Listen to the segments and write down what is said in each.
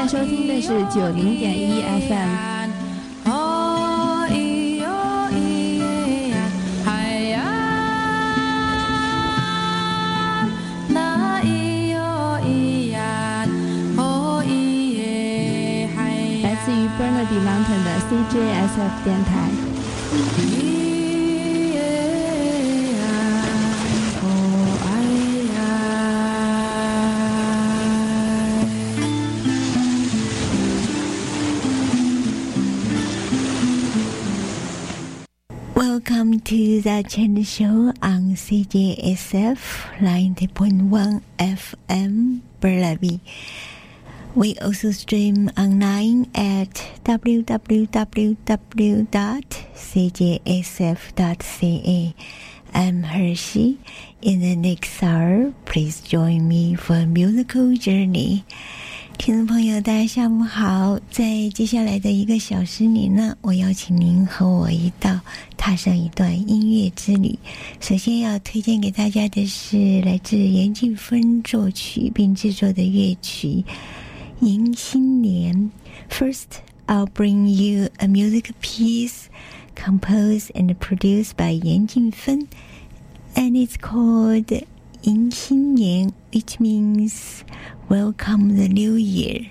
在收听的是90.1 FM。Burnaby Mountain 的 CJSF 电台。Welcome to the Chen Show on CJSF 90.1 FM Burnaby.We also stream online at www.cjsf.ca. I'm Hershey. In the next hour, please join me for a musical journey. 听众朋友大家下午好，在接下来的1个小时里呢，我邀请您和我一道踏上一段音乐之旅。首先要推荐给大家的是来自严静芬作曲并制作的乐曲迎新年。 First, I'll bring you a music piece composed and produced by 严静芬 and it's called 迎新年 which means welcome the new year.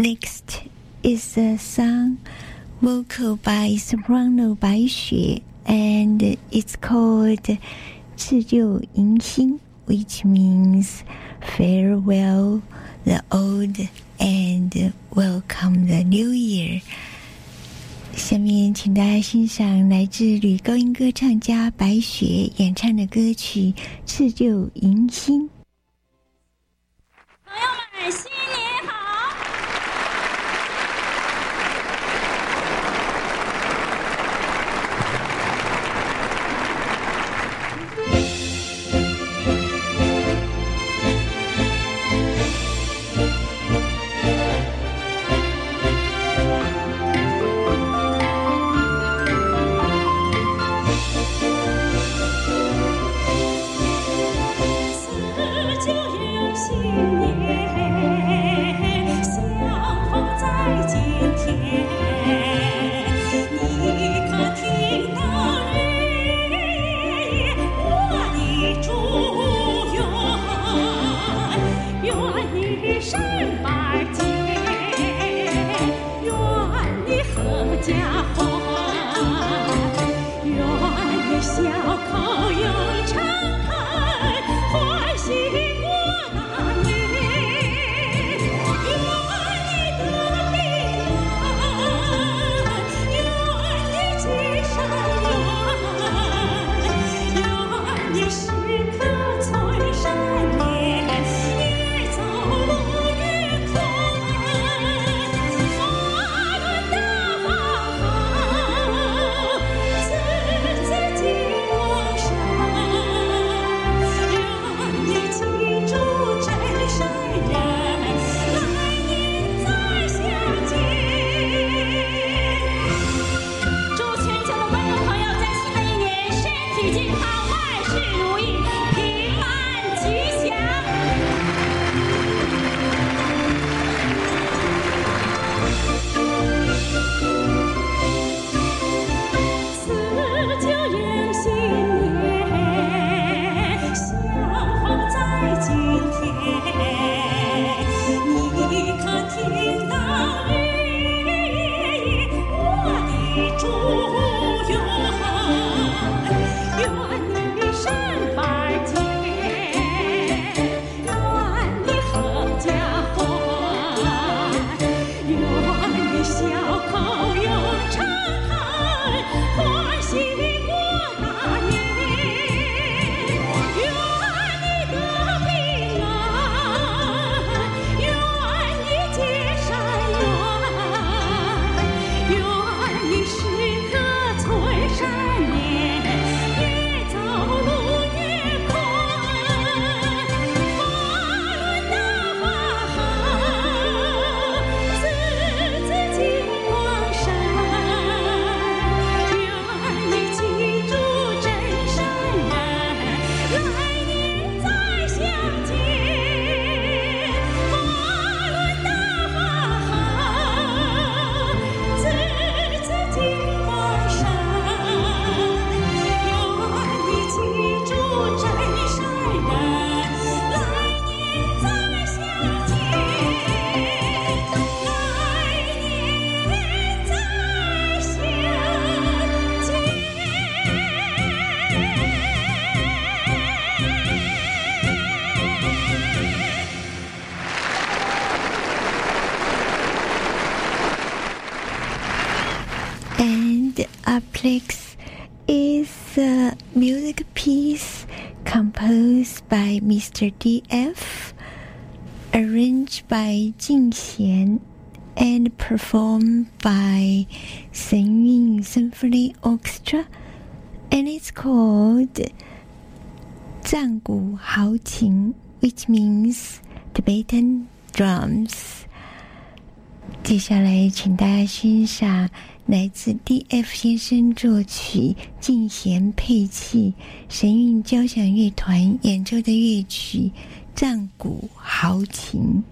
Next is a song vocal by soprano 白雪 and it's called 赤旧迎新 which means farewell the old and welcome the new year。 下面请大家欣赏来自女高音歌唱家白雪演唱的歌曲《赤旧迎新》。 朋友们，新年好！ Next is a music piece composed by Mr. D.F., arranged by Jing Xian, and performed by Shen Yun Symphony Orchestra, and it's called 战鼓豪情 which means Tibetan drums. 接下来请大家欣赏来自 D.F 先生作曲、敬贤配器、神韵交响乐团演奏的乐曲《战鼓豪情》。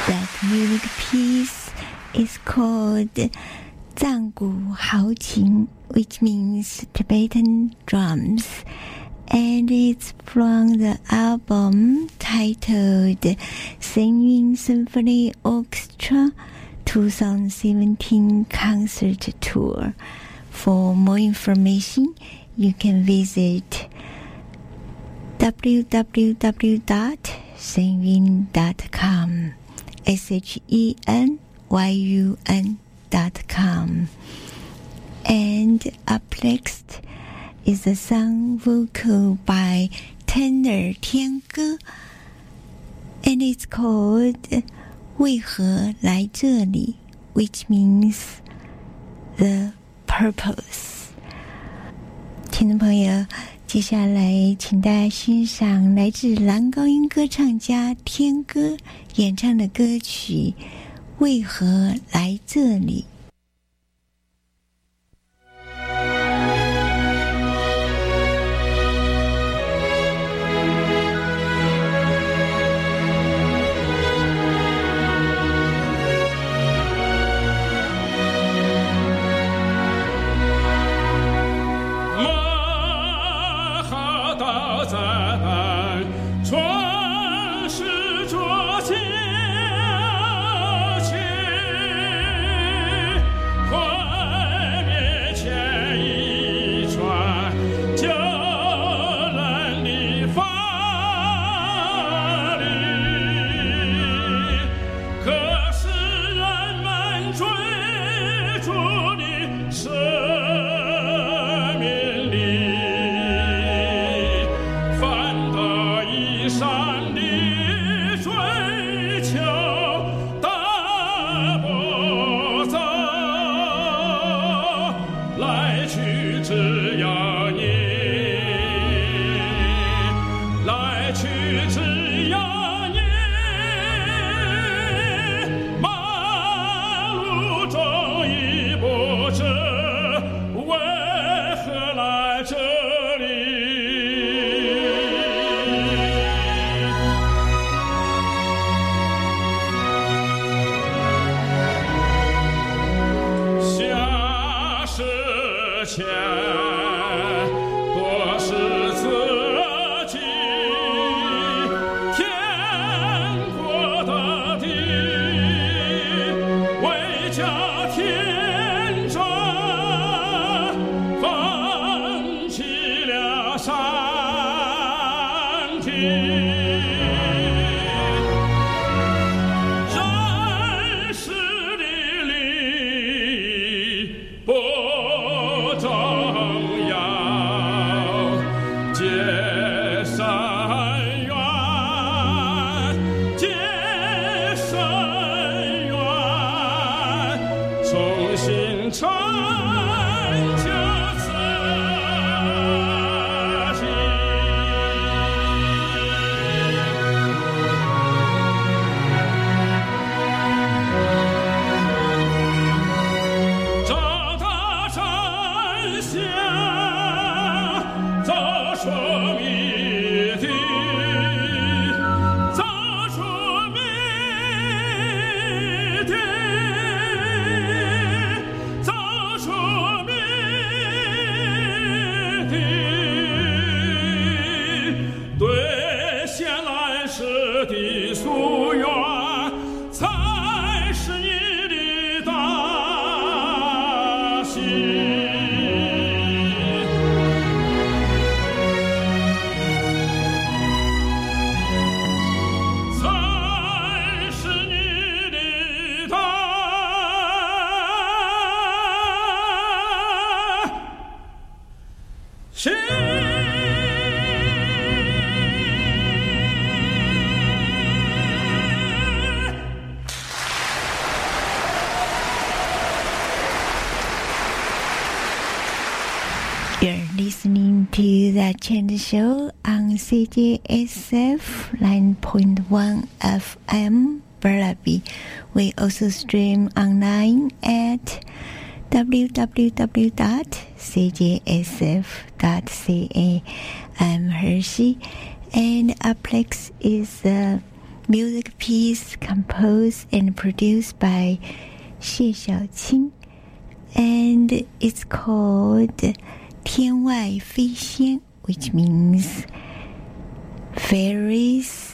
That music piece is called 藏古豪情, which means Tibetan drums, and it's from the album titled Sangyun Symphony Orchestra 2017 Concert Tour. For more information, you can visit www.senyun.com SHENYUN.com. And up next is a song vocal by tenor 天歌, and it's called 为何来这里, which means the purpose. 听众朋友，接下来请大家欣赏来自男高音歌唱家天歌演唱的歌曲《为何来这里》。Listening to the Chant Show on CJSF 9.1 FM Burnaby. We also stream online at www.cjsf.ca. I'm Hershey, and up next is the music piece composed and produced by 谢小青 and it's called 天外飞仙 which means fairies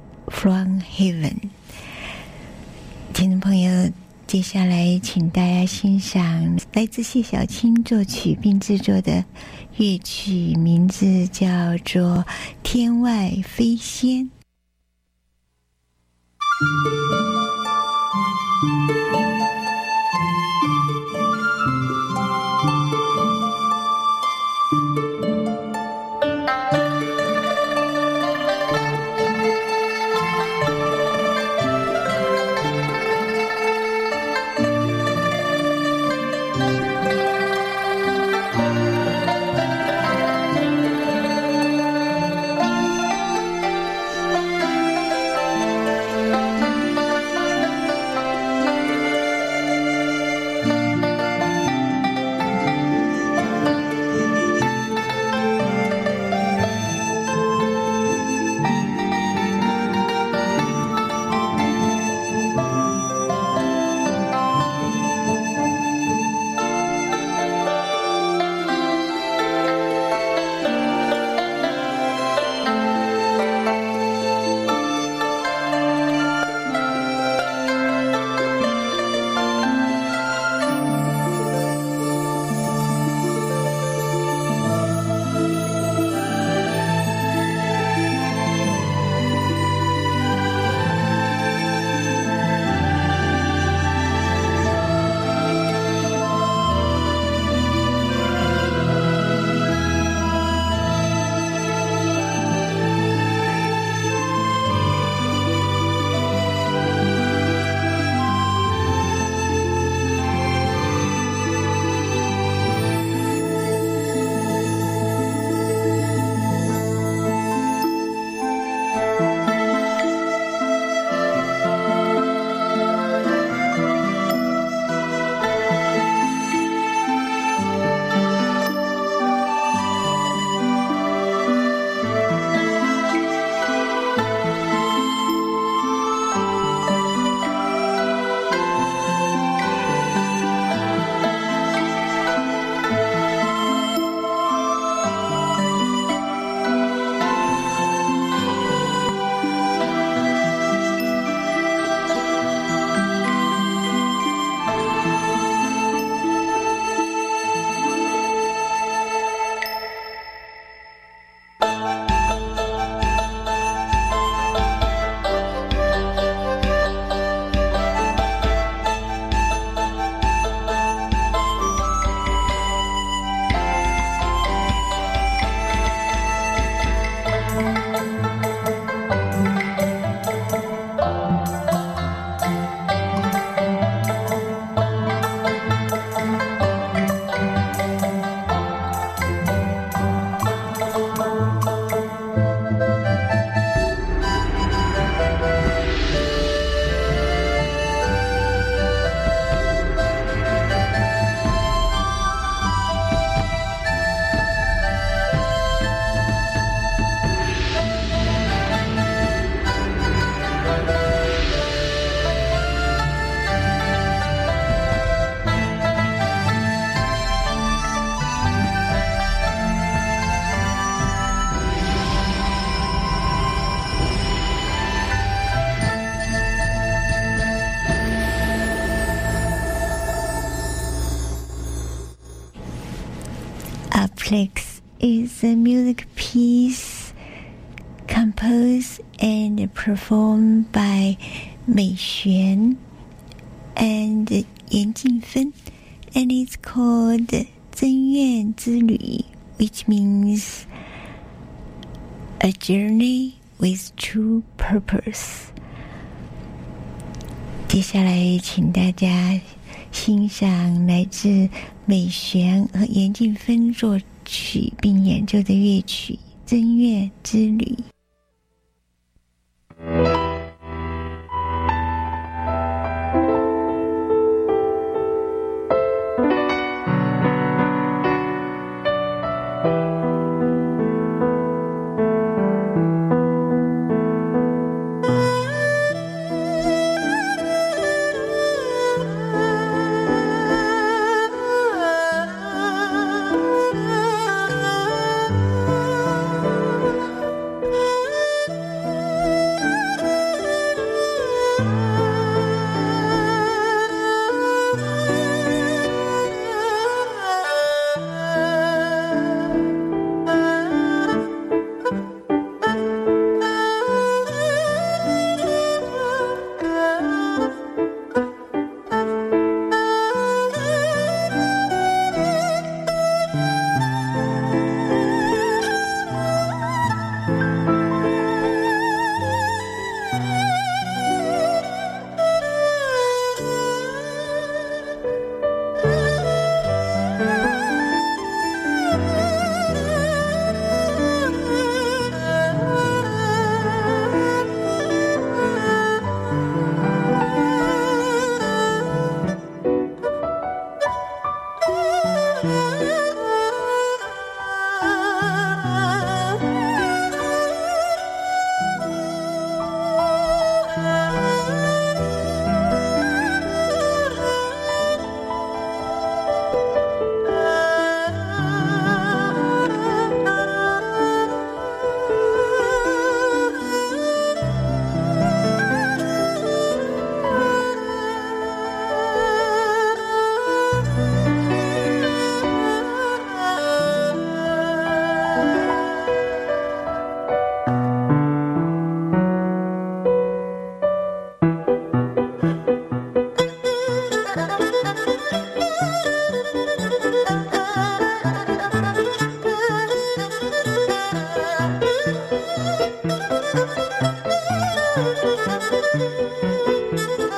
from heaven。 听众朋友，接下来请大家欣赏来自谢小青作曲并制作的乐曲，名字叫做天外飞仙。Aplex is a music piece composed and performed by 美璇 and 严静芬 and it's called 增愿之旅 which means a journey with true purpose。 接下来请大家欣赏来自美璇和严静芬作曲并演奏的乐曲《增月之旅》。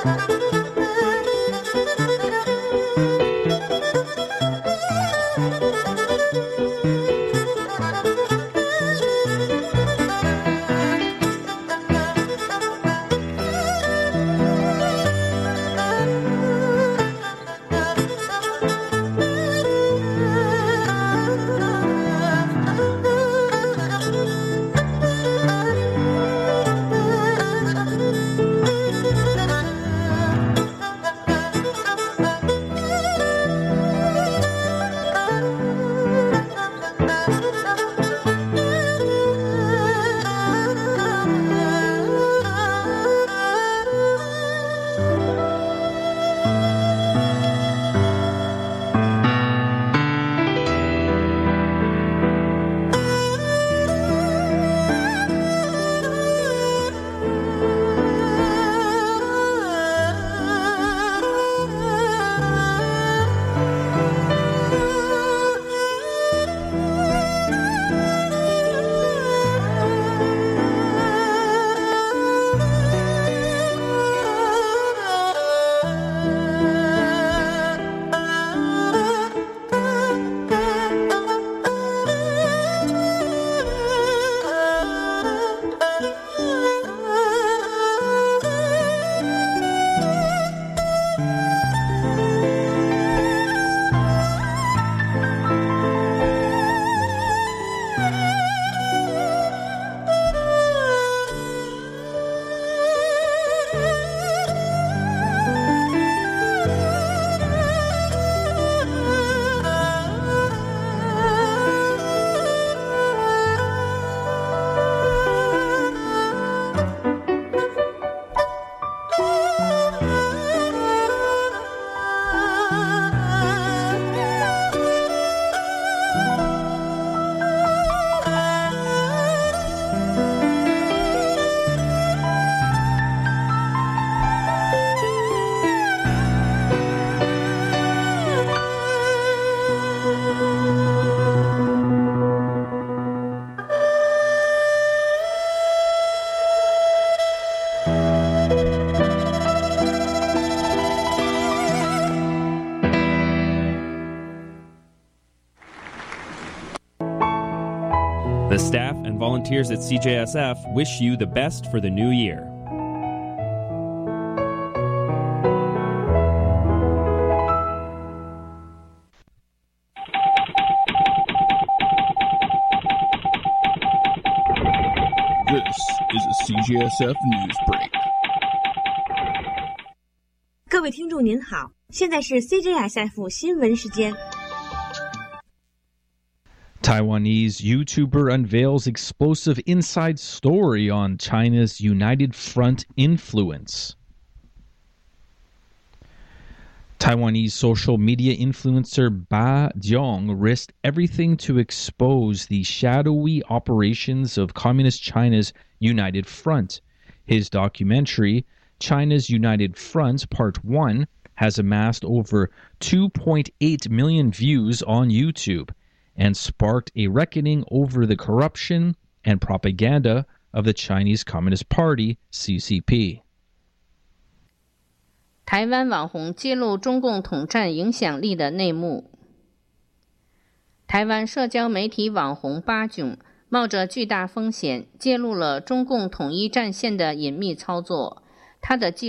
The staff and volunteers at CJSF wish you the best for the new year. This is a CJSF News Break. 各位听众您好，现在是 CJSF 新闻时间。 Taiwanese YouTuber unveils explosive inside story on China's United Front influence. Taiwanese social media influencer Ba Jiong risked everything to expose the shadowy operations of Communist China's United Front. His documentary, China's United Front Part 1, has amassed over 2.8 million views on YouTube and sparked a reckoning over the corruption and propaganda of the Chinese Communist Party, CCP. 台湾网红揭露中共统战影响力的内幕。台湾社交媒体网红巴炯冒着巨大风险揭露了中共统一战线的隐秘操作，他的记